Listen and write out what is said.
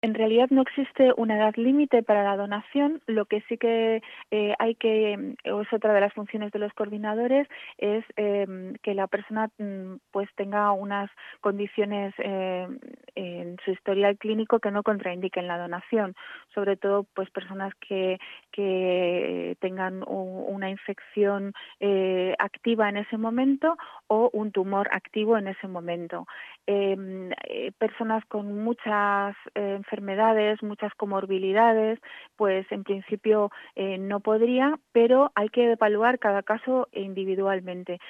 En realidad no existe una edad límite para la donación. Lo que sí que o es otra de las funciones de los coordinadores, es que la persona pues tenga unas condiciones en su historial clínico que no contraindiquen la donación. Sobre todo, pues personas que tengan una infección activa en ese momento o un tumor activo en ese momento. Personas con muchas enfermedades, muchas comorbilidades, pues en principio no podría, pero hay que evaluar cada caso individualmente.